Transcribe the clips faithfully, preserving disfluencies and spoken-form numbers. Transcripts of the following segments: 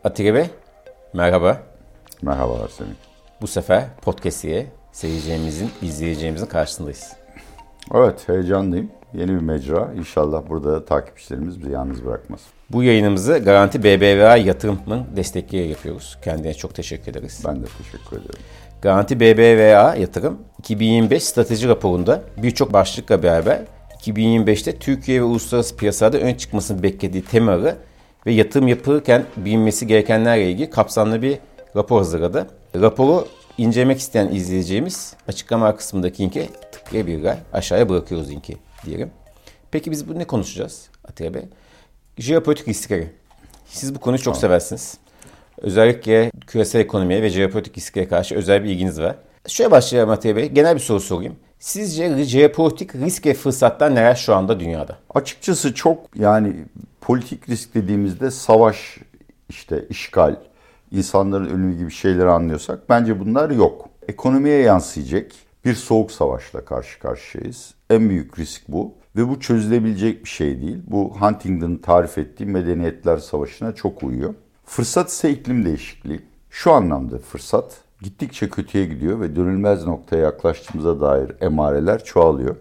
Atilla Bey, merhaba. Merhabalar Semih. Bu sefer podcast'e seyircilerimizin, izleyeceğimizin karşısındayız. Evet, heyecanlıyım. Yeni bir mecra. İnşallah burada takipçilerimiz bizi yalnız bırakmaz. Bu yayınımızı Garanti B B V A Yatırım'ın destekleyerek yapıyoruz. Kendine çok teşekkür ederiz. Ben de teşekkür ederim. Garanti B B V A Yatırım, iki bin yirmi beş strateji raporunda birçok başlıkla beraber iki bin yirmi beşte Türkiye ve uluslararası piyasalarda ön çıkmasını beklediği temaları ve yatırım yapılırken bilinmesi gerekenlerle ilgili kapsamlı bir rapor hazırladı. Raporu incelemek isteyen izleyeceğimiz açıklama kısmındaki linki tıklayabilirler. Aşağıya bırakıyoruz linki diyelim. Peki biz bu ne konuşacağız Atilla Bey? Jeopolitik riskleri. Siz bu konuyu çok tamam. seversiniz. Özellikle küresel ekonomiye ve jeopolitik risklere karşı özel bir ilginiz var. Şöyle başlayalım Atilla Bey. Genel bir soru sorayım. Sizce jeopolitik risk ve fırsatlar neler şu anda dünyada? Açıkçası çok yani politik risk dediğimizde savaş, işte işgal, insanların ölümü gibi şeyleri anlıyorsak bence bunlar yok. Ekonomiye yansıyacak bir soğuk savaşla karşı karşıyayız. En büyük risk bu ve bu çözülebilecek bir şey değil. Bu Huntington'ın tarif ettiği medeniyetler savaşına çok uyuyor. Fırsat ise iklim değişikliği. Şu anlamda fırsat gittikçe kötüye gidiyor ve dönülmez noktaya yaklaştığımıza dair emareler çoğalıyor.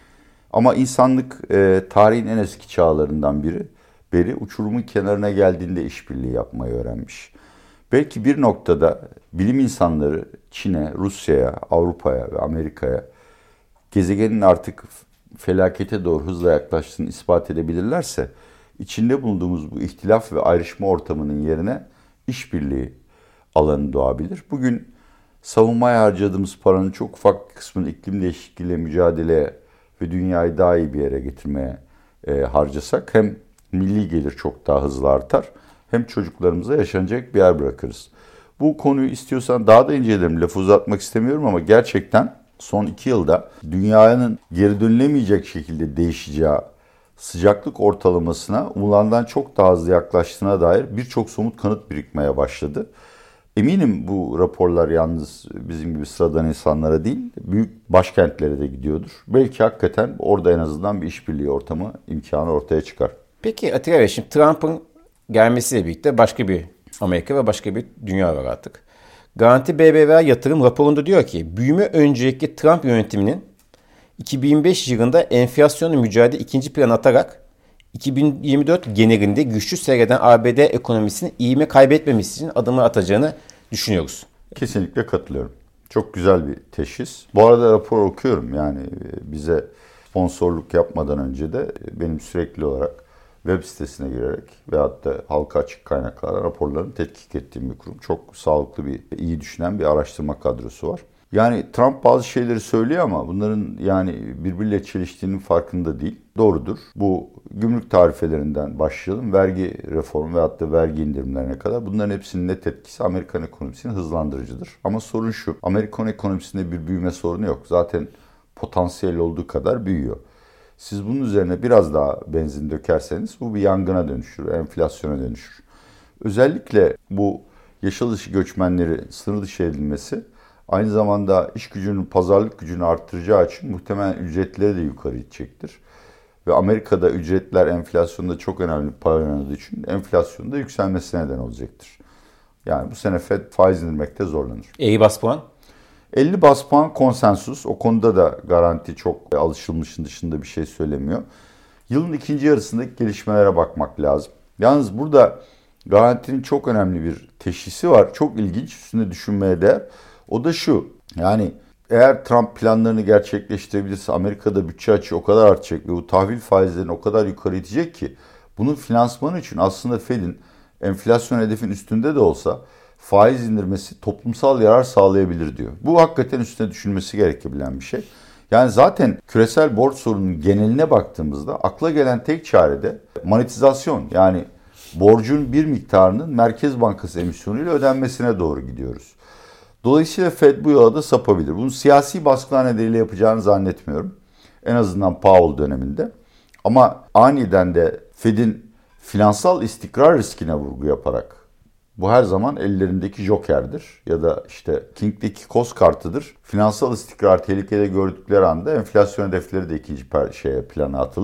Ama insanlık e, tarihin en eski çağlarından biri beri uçurumun kenarına geldiğinde işbirliği yapmayı öğrenmiş. Belki bir noktada bilim insanları Çin'e, Rusya'ya, Avrupa'ya ve Amerika'ya gezegenin artık felakete doğru hızla yaklaştığını ispat edebilirlerse içinde bulunduğumuz bu ihtilaf ve ayrışma ortamının yerine işbirliği alanı doğabilir. Bugün savunmaya harcadığımız paranın çok ufak bir kısmını iklim değişikliğiyle mücadeleye ve dünyayı daha iyi bir yere getirmeye e, harcasak hem milli gelir çok daha hızlı artar hem çocuklarımıza yaşanacak bir yer bırakırız. Bu konuyu istiyorsan daha da incelerim. Lafı uzatmak istemiyorum ama gerçekten son iki yılda dünyanın geri dönülemeyecek şekilde değişeceği sıcaklık ortalamasına umulandan çok daha hızlı yaklaştığına dair birçok somut kanıt birikmeye başladı. Eminim bu raporlar yalnız bizim gibi sıradan insanlara değil, büyük başkentlere de gidiyordur. Belki hakikaten orada en azından bir işbirliği ortamı imkanı ortaya çıkar. Peki Atilla Bey, şimdi Trump'ın gelmesiyle birlikte başka bir Amerika ve başka bir dünya var artık. Garanti B B V A Yatırım raporunda diyor ki, büyüme önceki Trump yönetiminin iki bin yirmi beş yılında enflasyonla mücadele ikinci plana atarak iki bin yirmi dört genelinde güçlü seyreden A B D ekonomisinin ivme kaybetmemesi için adımı atacağını düşünüyoruz. Kesinlikle katılıyorum. Çok güzel bir teşhis. Bu arada rapor okuyorum. Yani bize sponsorluk yapmadan önce de benim sürekli olarak web sitesine girerek veyahut da halka açık kaynaklarla raporlarını tetkik ettiğim bir kurum. Çok sağlıklı bir, iyi düşünen bir araştırma kadrosu var. Yani Trump bazı şeyleri söylüyor ama bunların yani birbiriyle çeliştiğinin farkında değil. Doğrudur. Bu gümrük tarifelerinden başlayalım. Vergi reformu veyahut da vergi indirimlerine kadar bunların hepsinin net etkisi Amerikan ekonomisinin hızlandırıcıdır. Ama sorun şu, Amerikan ekonomisinde bir büyüme sorunu yok. Zaten potansiyel olduğu kadar büyüyor. Siz bunun üzerine biraz daha benzin dökerseniz bu bir yangına dönüşür, enflasyona dönüşür. Özellikle bu yaşam dışı göçmenleri sınır dışı edilmesi aynı zamanda iş gücünün pazarlık gücünü arttıracağı için muhtemelen ücretleri de yukarı gidecektir. Ve Amerika'da ücretler enflasyonda çok önemli para oynadığı için enflasyonun da yükselmesine neden olacaktır. Yani bu sene Fed faiz indirmekte zorlanır. elli bas puan? elli bas puan konsensus. O konuda da Garanti çok alışılmışın dışında bir şey söylemiyor. Yılın ikinci yarısındaki gelişmelere bakmak lazım. Yalnız burada Garanti'nin çok önemli bir teşhisi var. Çok ilginç, üstünde düşünmeye değer. O da şu, yani eğer Trump planlarını gerçekleştirebilirse Amerika'da bütçe açığı o kadar artacak ve bu tahvil faizlerini o kadar yukarı itecek ki bunun finansmanı için aslında Fed'in enflasyon hedefin üstünde de olsa faiz indirmesi toplumsal yarar sağlayabilir diyor. Bu hakikaten üstüne düşünmesi gerekebilen bir şey. Yani zaten küresel borç sorununun geneline baktığımızda akla gelen tek çare de monetizasyon, yani borcun bir miktarının Merkez Bankası emisyonuyla ödenmesine doğru gidiyoruz. Dolayısıyla Fed bu yola da sapabilir. Bunu siyasi baskılar nedeniyle yapacağını zannetmiyorum. En azından Powell döneminde. Ama aniden de Fed'in finansal istikrar riskine vurgu yaparak, bu her zaman ellerindeki jokerdir ya da işte King'deki koz kartıdır. Finansal istikrar tehlikede gördükleri anda enflasyon hedefleri de ikinci şeye plana atılır.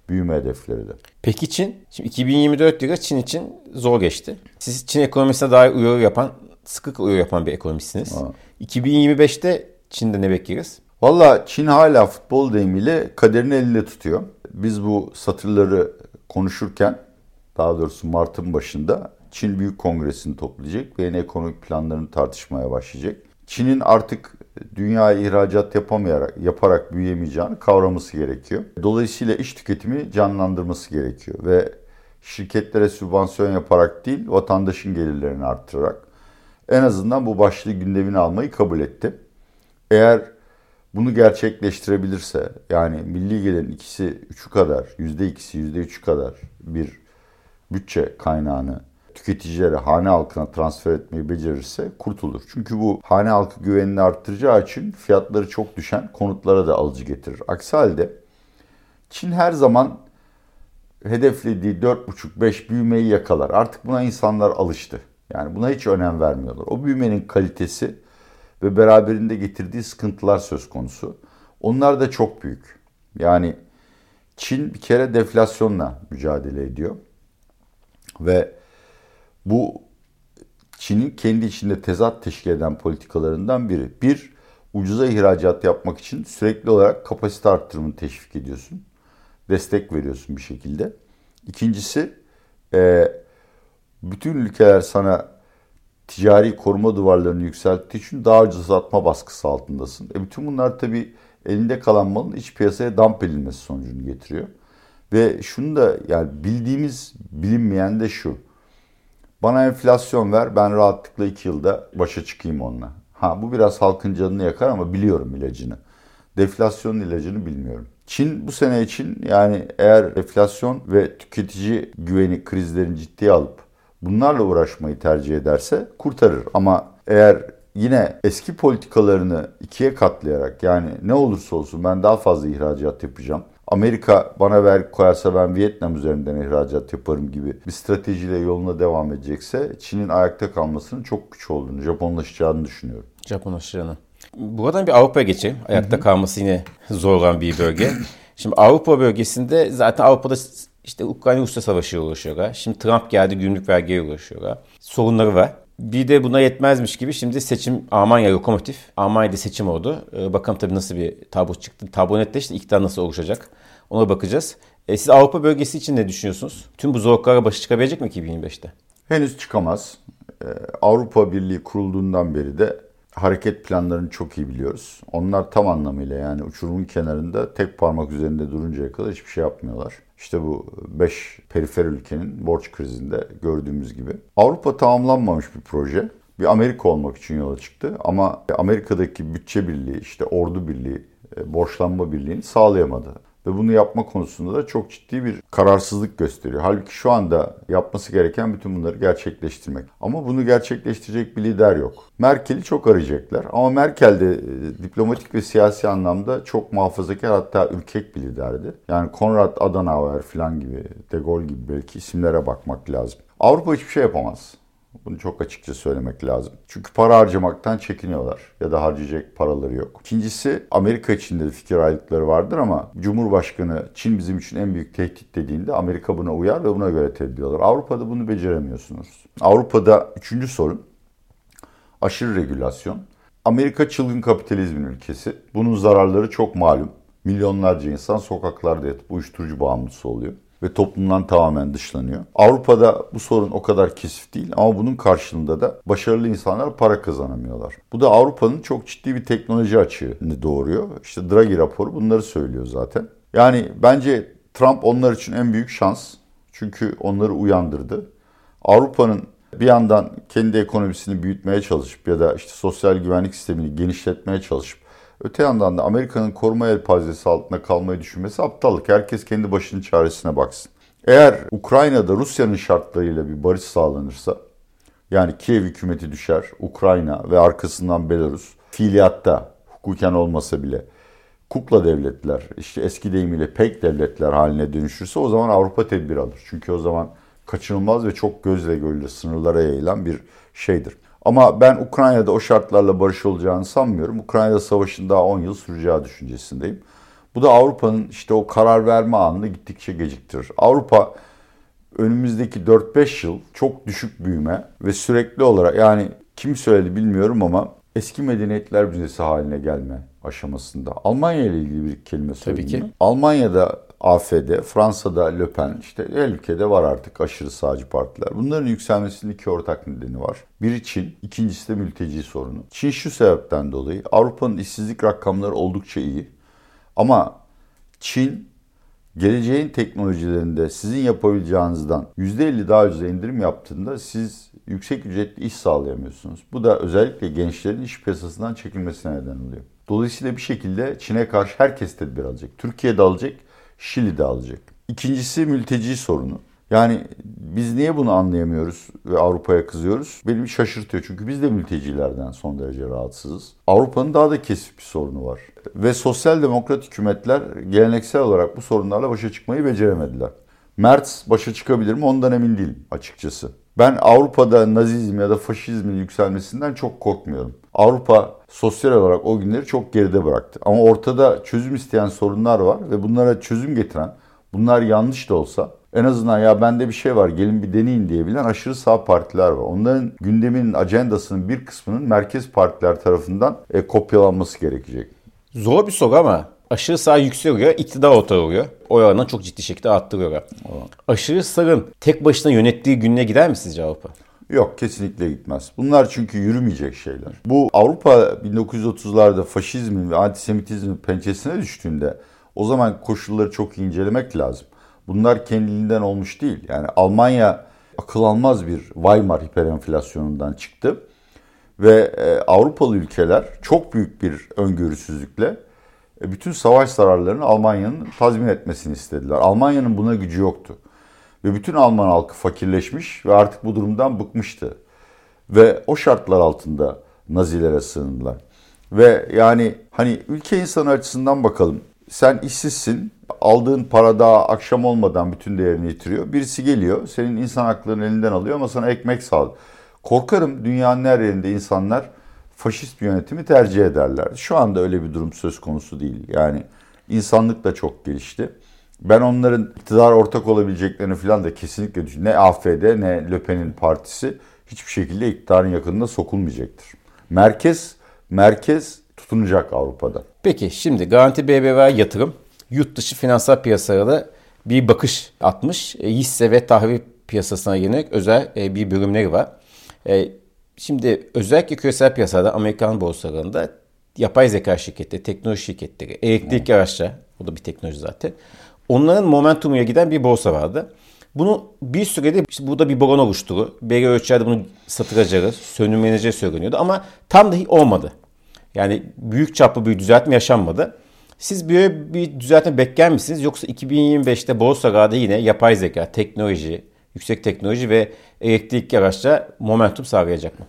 büyüme hedefleri de. Peki Çin? Şimdi iki bin yirmi dört yılı Çin için zor geçti. Siz Çin ekonomisine dair uyarı yapan, sıkı uyarı yapan bir ekonomistsiniz. Ha. iki bin yirmi beşte Çin'de ne bekliyoruz? Valla Çin hala futbol deyimiyle kaderini elinde tutuyor. Biz bu satırları konuşurken, daha doğrusu Mart'ın başında Çin Büyük Kongresi'ni toplayacak ve yeni ekonomik planlarını tartışmaya başlayacak. Çin'in artık dünyaya ihracat yapamayarak, yaparak büyüyemeyeceğini kavraması gerekiyor. Dolayısıyla iç tüketimi canlandırması gerekiyor ve şirketlere sübvansiyon yaparak değil, vatandaşın gelirlerini arttırarak en azından bu başlığı gündemine almayı kabul etti. Eğer bunu gerçekleştirebilirse, yani milli gelirin ikisi üçü kadar, yüzde ikisi, yüzde üçü kadar bir bütçe kaynağını tüketicilere, hane halkına transfer etmeyi becerirse kurtulur. Çünkü bu hane halkı güvenini arttıracağı için fiyatları çok düşen konutlara da alıcı getirir. Aksi halde Çin her zaman hedeflediği dört buçuk beş büyümeyi yakalar. Artık buna insanlar alıştı. Yani buna hiç önem vermiyorlar. O büyümenin kalitesi ve beraberinde getirdiği sıkıntılar söz konusu. Onlar da çok büyük. Yani Çin bir kere deflasyonla mücadele ediyor. Ve bu Çin'in kendi içinde tezat teşkil eden politikalarından biri. Bir, ucuza ihracat yapmak için sürekli olarak kapasite arttırımını teşvik ediyorsun. Destek veriyorsun bir şekilde. İkincisi, e, bütün ülkeler sana ticari koruma duvarlarını yükselttiği için daha ucuz satma baskısı altındasın. E bütün bunlar tabii elinde kalan malın iç piyasaya dump edilmesi sonucunu getiriyor. Ve şunu da, yani bildiğimiz, bilinmeyen de şu. Bana enflasyon ver, ben rahatlıkla iki yılda başa çıkayım onunla. Ha, bu biraz halkın canını yakar ama biliyorum ilacını. Deflasyonun ilacını bilmiyorum. Çin bu sene için, yani eğer enflasyon ve tüketici güveni krizlerini ciddiye alıp bunlarla uğraşmayı tercih ederse kurtarır. Ama eğer yine eski politikalarını ikiye katlayarak, yani ne olursa olsun ben daha fazla ihracat yapacağım, Amerika bana vergi koyarsa ben Vietnam üzerinden ihracat yaparım gibi bir stratejiyle yoluna devam edecekse Çin'in ayakta kalmasının çok güç olduğunu, Japonlaşacağını düşünüyorum. Japonlaşacağını. Buradan bir Avrupa'ya geçeyim. Ayakta Hı-hı. kalması yine zor olan bir bölge. Şimdi Avrupa bölgesinde zaten Avrupa'da işte Ukrayna-Rusya savaşı uğraşıyorlar. Şimdi Trump geldi, gümrük vergiye uğraşıyorlar. Sorunları var. Bir de buna yetmezmiş gibi şimdi seçim, Almanya lokomotif. Almanya'da seçim oldu. Ee, bakalım tabii nasıl bir tablo çıktı. Tablo netleşti. İktidar nasıl oluşacak? Ona bakacağız. Ee, siz Avrupa bölgesi için ne düşünüyorsunuz? Tüm bu zorluklara başa çıkabilecek mi iki bin yirmi beşte? Henüz çıkamaz. Ee, Avrupa Birliği kurulduğundan beri de hareket planlarını çok iyi biliyoruz. Onlar tam anlamıyla, yani uçurumun kenarında tek parmak üzerinde duruncaya kadar hiçbir şey yapmıyorlar. İşte bu beş perifer ülkenin borç krizinde gördüğümüz gibi. Avrupa tamamlanmamış bir proje. Bir Amerika olmak için yola çıktı ama Amerika'daki bütçe birliği, işte ordu birliği, borçlanma birliğini sağlayamadı. Ve bunu yapma konusunda da çok ciddi bir kararsızlık gösteriyor. Halbuki şu anda yapması gereken bütün bunları gerçekleştirmek. Ama bunu gerçekleştirecek bir lider yok. Merkel'i çok arayacaklar. Ama Merkel de e, diplomatik ve siyasi anlamda çok muhafazakar, hatta ürkek bir liderdi. Yani Konrad Adenauer falan gibi, De Gaulle gibi belki isimlere bakmak lazım. Avrupa hiçbir şey yapamaz. Bunu çok açıkça söylemek lazım. Çünkü para harcamaktan çekiniyorlar ya da harcayacak paraları yok. İkincisi, Amerika içinde de fikir ayrılıkları vardır ama Cumhurbaşkanı Çin bizim için en büyük tehdit dediğinde Amerika buna uyar ve buna göre tedbir alır. Avrupa'da bunu beceremiyorsunuz. Avrupa'da üçüncü sorun aşırı regülasyon. Amerika çılgın kapitalizmin ülkesi. Bunun zararları çok malum. Milyonlarca insan sokaklarda yatıp uyuşturucu bağımlısı oluyor ve toplumdan tamamen dışlanıyor. Avrupa'da bu sorun o kadar kesif değil ama bunun karşılığında da başarılı insanlar para kazanamıyorlar. Bu da Avrupa'nın çok ciddi bir teknoloji açığını doğuruyor. İşte Draghi raporu bunları söylüyor zaten. Yani bence Trump onlar için en büyük şans. Çünkü onları uyandırdı. Avrupa'nın bir yandan kendi ekonomisini büyütmeye çalışıp ya da işte sosyal güvenlik sistemini genişletmeye çalışıp öte yandan da Amerika'nın koruma yelpazesi altında kalmayı düşünmesi aptallık. Herkes kendi başının çaresine baksın. Eğer Ukrayna'da Rusya'nın şartlarıyla bir barış sağlanırsa, yani Kiev hükümeti düşer, Ukrayna ve arkasından Belarus fiiliyatta, hukuken olmasa bile kukla devletler, işte eski deyimiyle pek devletler haline dönüşürse o zaman Avrupa tedbir alır. Çünkü o zaman kaçınılmaz ve çok gözle görülür sınırlara yayılan bir şeydir. Ama ben Ukrayna'da o şartlarla barış olacağını sanmıyorum. Ukrayna Savaşı'nın daha on yıl süreceği düşüncesindeyim. Bu da Avrupa'nın işte o karar verme anını gittikçe geciktirir. Avrupa önümüzdeki dört beş yıl çok düşük büyüme ve sürekli olarak, yani kim söyledi bilmiyorum ama eski medeniyetler müzesi haline gelme aşamasında. Almanya ile ilgili bir kelime söyleyeyim. Tabii ki. Almanya'da A F D, Fransa'da Le Pen, işte her ülkede var artık aşırı sağcı partiler. Bunların yükselmesinin iki ortak nedeni var. Biri Çin, ikincisi de mülteci sorunu. Çin şu sebepten dolayı, Avrupa'nın işsizlik rakamları oldukça iyi. Ama Çin geleceğin teknolojilerinde sizin yapabileceğinizden yüzde elli daha ucuza indirim yaptığında siz yüksek ücretli iş sağlayamıyorsunuz. Bu da özellikle gençlerin iş piyasasından çekilmesine neden oluyor. Dolayısıyla bir şekilde Çin'e karşı herkes tedbir alacak. Türkiye de alacak, Şili de alacak. İkincisi mülteci sorunu. Yani biz niye bunu anlayamıyoruz ve Avrupa'ya kızıyoruz? Beni şaşırtıyor çünkü biz de mültecilerden son derece rahatsızız. Avrupa'nın daha da kesif bir sorunu var. Ve sosyal demokrat hükümetler geleneksel olarak bu sorunlarla başa çıkmayı beceremediler. Merz başa çıkabilir mi ondan emin değilim açıkçası. Ben Avrupa'da nazizm ya da faşizmin yükselmesinden çok korkmuyorum. Avrupa sosyal olarak o günleri çok geride bıraktı. Ama ortada çözüm isteyen sorunlar var ve bunlara çözüm getiren, bunlar yanlış da olsa en azından ya bende bir şey var gelin bir deneyin diyebilen aşırı sağ partiler var. Onların gündeminin, ajandasının bir kısmının merkez partiler tarafından e, kopyalanması gerekecek. Zor bir soru ama aşırı sağ yükseliyor, iktidar ortaya oluyor. O oranı çok ciddi şekilde arttırıyorlar. Evet. Aşırı sağın tek başına yönettiği gününe gider mi sizce Avrupa? Yok, kesinlikle gitmez. Bunlar çünkü yürümeyecek şeyler. Bu Avrupa bin dokuz yüz otuzlarda faşizmin ve antisemitizmin pençesine düştüğünde o zaman koşulları çok iyi incelemek lazım. Bunlar kendiliğinden olmuş değil. Yani Almanya akıl almaz bir Weimar hiperenflasyonundan çıktı. Ve e, Avrupalı ülkeler çok büyük bir öngörüsüzlükle e, bütün savaş zararlarını Almanya'nın tazmin etmesini istediler. Almanya'nın buna gücü yoktu. Ve bütün Alman halkı fakirleşmiş ve artık bu durumdan bıkmıştı. Ve o şartlar altında Nazilere sığındılar. Ve yani hani ülke insanı açısından bakalım. Sen işsizsin, aldığın para daha akşam olmadan bütün değerini yitiriyor. Birisi geliyor, senin insan haklarını elinden alıyor ama sana ekmek sağlıyor. Korkarım dünyanın her yerinde insanlar faşist bir yönetimi tercih ederler. Şu anda öyle bir durum söz konusu değil. Yani insanlık da çok gelişti. Ben onların iktidar ortak olabileceklerini falan da kesinlikle düşünüyorum. Ne A F D ne Le Pen'in partisi hiçbir şekilde iktidarın yakınına sokulmayacaktır. Merkez, merkez tutunacak Avrupa'da. Peki şimdi Garanti B B V A yatırım yurt dışı finansal piyasalara bir bakış atmış. E, hisse ve tahvil piyasasına yönelik özel e, bir bölümleri var. E, şimdi özellikle küresel piyasada Amerikan borsalarında yapay zeka şirketleri, teknoloji şirketleri, elektrikli araçlar, o da bir teknoloji zaten. Onların momentumuna giden bir borsa vardı. Bunu bir sürede işte burada bir boran oluşturu. Belli ölçülerde bunu satıracağı, sönümleneceği söyleniyordu ama tam da olmadı. Yani büyük çaplı bir düzeltme yaşanmadı. Siz böyle bir düzeltme bekler misiniz? Yoksa iki bin yirmi beşte borsalarda yine yapay zeka, teknoloji, yüksek teknoloji ve elektrikli araçlar momentum sağlayacak mı?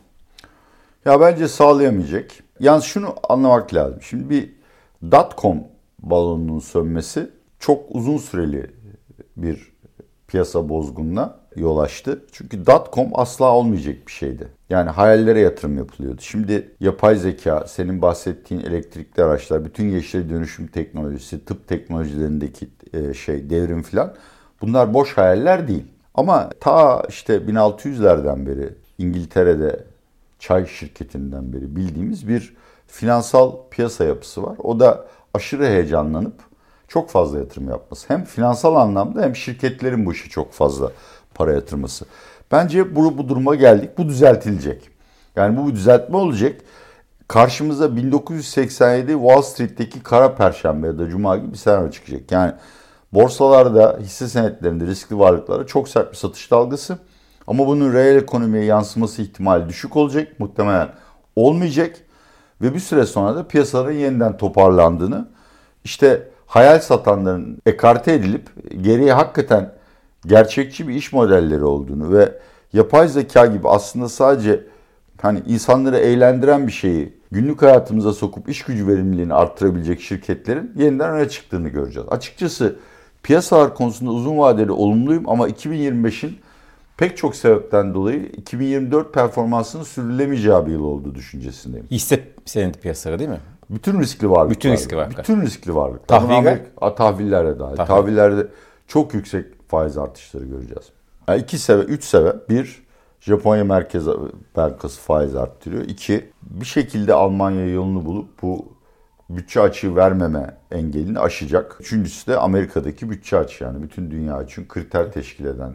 Ya bence sağlayamayacak. Yalnız şunu anlamak lazım. Şimdi bir dot-com balonunun sönmesi çok uzun süreli bir piyasa bozgununa yol açtı. Çünkü dot-com asla olmayacak bir şeydi. Yani hayallere yatırım yapılıyordu. Şimdi yapay zeka, senin bahsettiğin elektrikli araçlar, bütün yeşil dönüşüm teknolojisi, tıp teknolojilerindeki şey devrim filan bunlar boş hayaller değil. Ama ta işte bin altı yüzlerden beri İngiltere'de çay şirketinden beri bildiğimiz bir finansal piyasa yapısı var. O da aşırı heyecanlanıp çok fazla yatırım yapması. Hem finansal anlamda hem şirketlerin bu işe çok fazla para yatırması. Bence bu, bu duruma geldik. Bu düzeltilecek. Yani bu bir düzeltme olacak. Karşımıza bin dokuz yüz seksen yedi Wall Street'teki kara perşembe ya da cuma gibi bir senaryo çıkacak. Yani borsalarda, hisse senetlerinde, riskli varlıklara çok sert bir satış dalgası. Ama bunun reel ekonomiye yansıması ihtimali düşük olacak. Muhtemelen olmayacak. Ve bir süre sonra da piyasaların yeniden toparlandığını, işte hayal satanların ekarte edilip geriye hakikaten gerçekçi bir iş modelleri olduğunu ve yapay zeka gibi aslında sadece hani insanları eğlendiren bir şeyi günlük hayatımıza sokup iş gücü verimliliğini arttırabilecek şirketlerin yeniden öne çıktığını göreceğiz. Açıkçası piyasalar konusunda uzun vadeli olumluyum ama iki bin yirmi beşin pek çok sebepten dolayı iki bin yirmi dört performansının sürdürülemeyeceği bir yıl olduğu düşüncesindeyim. Hisse senedi piyasaları değil mi? Bütün riskli varlıklar. Bütün riskli varlıklar. Bütün riskli varlıklar. Tahviller? Tahvillerde dahil. Tahvil. Tahvillerde çok yüksek faiz artışları göreceğiz. Yani iki sebep, üç sebep. Bir, Japonya Merkez Bankası faiz arttırıyor. İki, bir şekilde Almanya yolunu bulup bu bütçe açığı vermeme engelini aşacak. Üçüncüsü de Amerika'daki bütçe açığı. Yani bütün dünya için kriter teşkil eden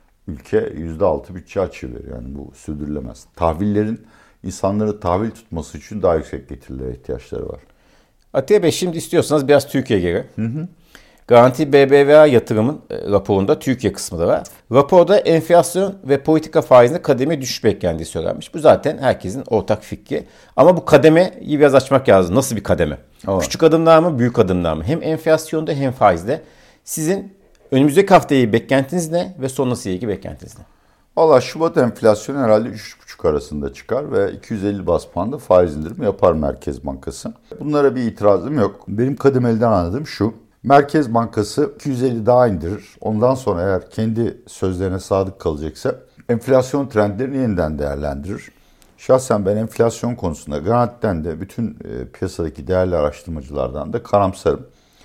ülke yüzde altı bütçe açığı veriyor. Yani bu sürdürülemez. Tahvillerin insanları tahvil tutması için daha yüksek getirilere ihtiyaçları var. Atiye Bey, şimdi istiyorsanız biraz Türkiye geri. Hı hı. Garanti B B V A yatırımın e, raporunda Türkiye kısmı da var. Raporda enflasyon ve politika faizinde kademe düşüş beklendiği söylenmiş. Bu zaten herkesin ortak fikri. Ama bu kademeyi biraz açmak lazım. Nasıl bir kademe? Evet. Küçük adımlar mı, büyük adımlar mı? Hem enflasyonda hem faizde. Sizin önümüzdeki haftayı beklentiniz ne ve sonrası ilgili beklentiniz ne? Valla Şubat enflasyonu herhalde üç buçuk arasında çıkar ve iki yüz elli bas puanda faiz indirimi yapar Merkez Bankası. Bunlara bir itirazım yok. Benim kademeliden anladığım şu. Merkez Bankası iki yüz elli daha indirir. Ondan sonra eğer kendi sözlerine sadık kalacaksa enflasyon trendlerini yeniden değerlendirir. Şahsen ben enflasyon konusunda Garanti'den de bütün e, piyasadaki değerli araştırmacılardan da karamsarım.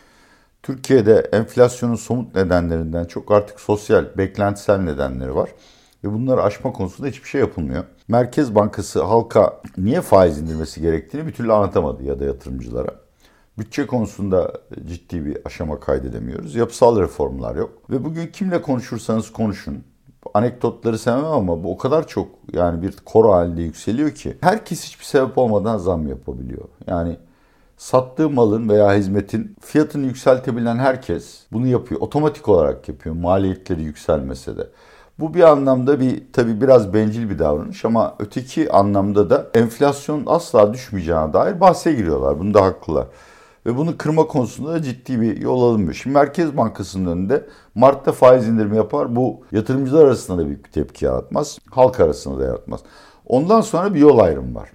Türkiye'de enflasyonun somut nedenlerinden çok artık sosyal, beklentisel nedenleri var. Ve bunları aşma konusunda hiçbir şey yapılmıyor. Merkez Bankası halka niye faiz indirmesi gerektiğini bir türlü anlatamadı ya da yatırımcılara. Bütçe konusunda ciddi bir aşama kaydedemiyoruz. Yapısal reformlar yok. Ve bugün kimle konuşursanız konuşun. Anekdotları sevmem ama bu o kadar çok yani bir koro halinde yükseliyor ki. Herkes hiçbir sebep olmadan zam yapabiliyor. Yani sattığı malın veya hizmetin fiyatını yükseltebilen herkes bunu yapıyor. Otomatik olarak yapıyor maliyetleri yükselmese de. Bu bir anlamda bir tabii biraz bencil bir davranış ama öteki anlamda da enflasyon asla düşmeyeceğine dair bahse giriyorlar. Bunda haklılar. Ve bunu kırma konusunda da ciddi bir yol alınmıyor. Şimdi Merkez Bankası'nın önünde Mart'ta faiz indirimi yapar. Bu yatırımcılar arasında da büyük bir tepki yaratmaz. Halk arasında da yaratmaz. Ondan sonra bir yol ayrımı var.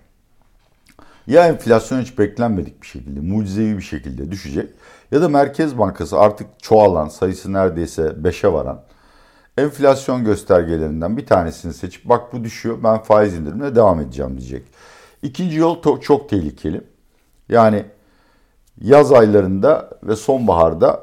Ya enflasyon hiç beklenmedik bir şekilde, mucizevi bir şekilde düşecek. Ya da Merkez Bankası artık çoğalan, sayısı neredeyse beşe varan enflasyon göstergelerinden bir tanesini seçip bak bu düşüyor ben faiz indirimine devam edeceğim diyecek. İkinci yol to- çok tehlikeli. Yani yaz aylarında ve sonbaharda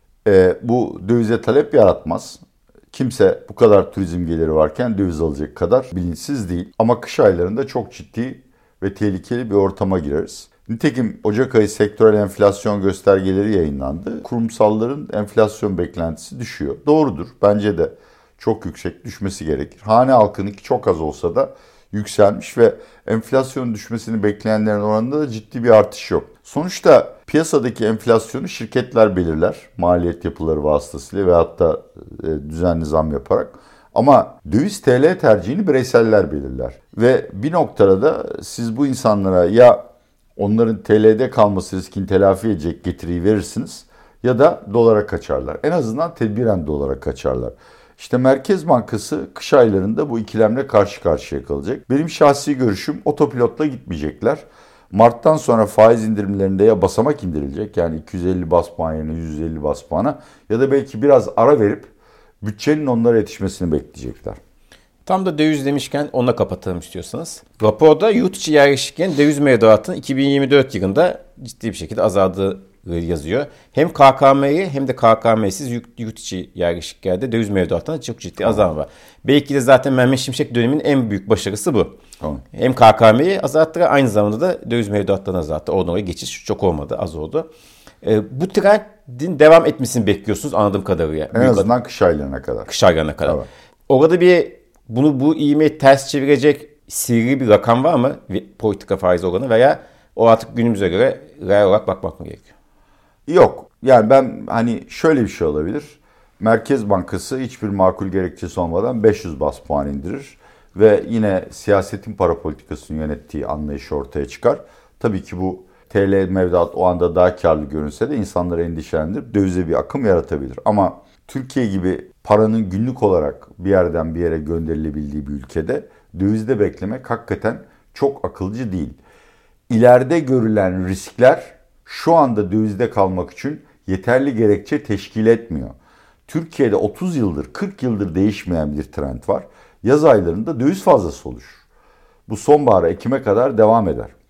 e, bu dövize talep yaratmaz. Kimse bu kadar turizm geliri varken döviz alacak kadar bilinçsiz değil. Ama kış aylarında çok ciddi ve tehlikeli bir ortama gireriz. Nitekim Ocak ayı sektörel enflasyon göstergeleri yayınlandı. Kurumsalların enflasyon beklentisi düşüyor. Doğrudur. Bence de çok yüksek düşmesi gerekir. Hane halkınınki çok az olsa da yükselmiş ve enflasyon düşmesini bekleyenlerin oranında da ciddi bir artış yok. Sonuçta piyasadaki enflasyonu şirketler belirler. Maliyet yapıları vasıtasıyla ve hatta düzenli zam yaparak. Ama döviz T L tercihini bireyseller belirler. Ve bir noktada da siz bu insanlara ya onların T L'de kalması riskini telafi edecek getiriyi verirsiniz ya da dolara kaçarlar. En azından tedbiren dolara kaçarlar. İşte Merkez Bankası kış aylarında bu ikilemle karşı karşıya kalacak. Benim şahsi görüşüm otopilotla gitmeyecekler. Mart'tan sonra faiz indirimlerinde ya basamak indirilecek yani iki yüz elli bas puan yerine yüz elli bas puana ya da belki biraz ara verip bütçenin onlara yetişmesini bekleyecekler. Tam da döviz demişken onunla kapatalım istiyorsanız. Raporda yurt içi yerleşirken döviz mevduatının iki bin yirmi dört yılında ciddi bir şekilde azaldığı yazıyor. Hem K K M'yi hem de K K M'siz yurt içi yerleşiklerde döviz mevduatında çok ciddi tamam. azalma var. Belki de zaten Mehmet Şimşek döneminin en büyük başarısı bu. Tamam. Hem K K M'yi azalttı aynı zamanda da döviz mevduatlarını azalttı. Oradan oraya geçiş çok olmadı, az oldu. E, bu trendin devam etmesini bekliyorsunuz anladığım kadarıyla. En büyük azından ad- kış aylarına kadar. Kış aylarına kadar. Evet. Orada bir bunu bu ivmeyi ters çevirecek sihirli bir rakam var mı? Politika faiz oranı veya o artık günümüze göre reel olarak bakmak mı gerekiyor? Yok. Yani ben hani şöyle bir şey olabilir. Merkez Bankası hiçbir makul gerekçesi olmadan beş yüz bas puan indirir. Ve yine siyasetin para politikasını yönettiği anlayış ortaya çıkar. Tabii ki bu T L mevduat o anda daha karlı görünse de insanları endişelendirip dövize bir akım yaratabilir. Ama Türkiye gibi paranın günlük olarak bir yerden bir yere gönderilebildiği bir ülkede dövizde beklemek hakikaten çok akılcı değil. İleride görülen riskler şu anda dövizde kalmak için yeterli gerekçe teşkil etmiyor. Türkiye'de otuz yıldır, kırk yıldır değişmeyen bir trend var. Yaz aylarında döviz fazlası oluşur. Bu sonbahara, Ekim'e kadar devam eder.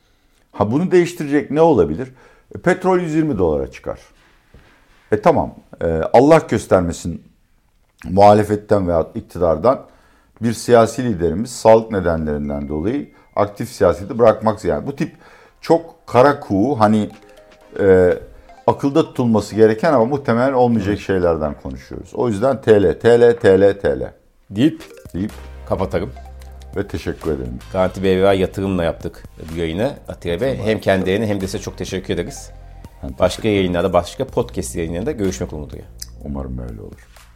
Ha bunu değiştirecek ne olabilir? E, petrol yüz yirmi dolara çıkar. E tamam, e, Allah göstermesin muhalefetten veya iktidardan bir siyasi liderimiz sağlık nedenlerinden dolayı aktif siyaseti bırakmak, yani bu tip çok kara kuğu, hani e, akılda tutulması gereken ama muhtemelen olmayacak şeylerden konuşuyoruz. O yüzden T L, T L, T L, T L deyip deyip kapatalım. Ve teşekkür ederim. Garanti B V A yatırımla yaptık bu yayını Atilla Bey. Hem kendilerine hem de size çok teşekkür ederiz. Başka yayınlarda, başka podcast yayınlarında görüşmek umuduyla. Umarım böyle olur.